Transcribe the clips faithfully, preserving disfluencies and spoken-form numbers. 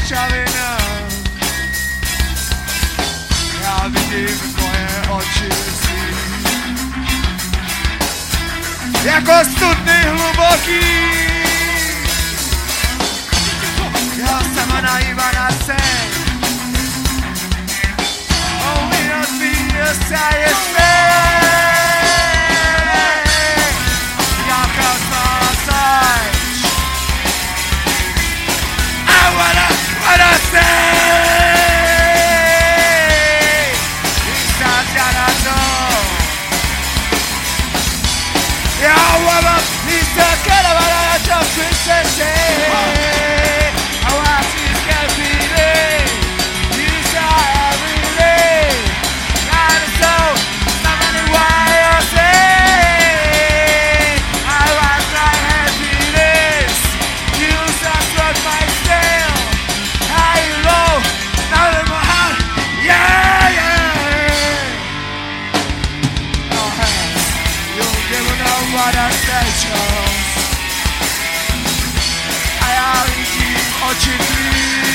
šťavina. Já vidím tvoje oči svý, jako studny hluboký. Já sama najívaná jsem, only not me a satisfied. Jaká smála sajč, I wanna, wanna say. Výstáťa na to, já wanna, výstáťa na to, já to přiseši. A já vidím oči tvý,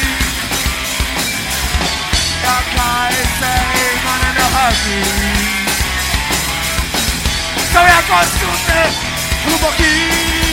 jaká se jmane nohatý. Jsou jako studny hluboký.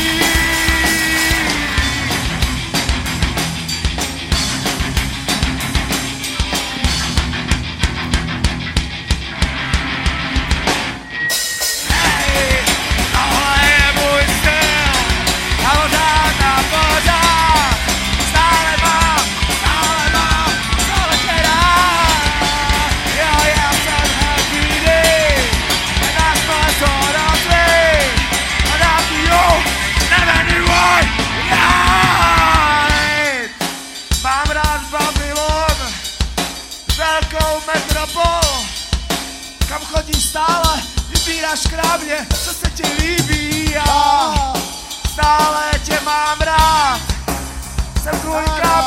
Kam chodíš stále, vybíráš krávně, co se ti líbí a stále tě mám rád. Jsem tvůj krávě.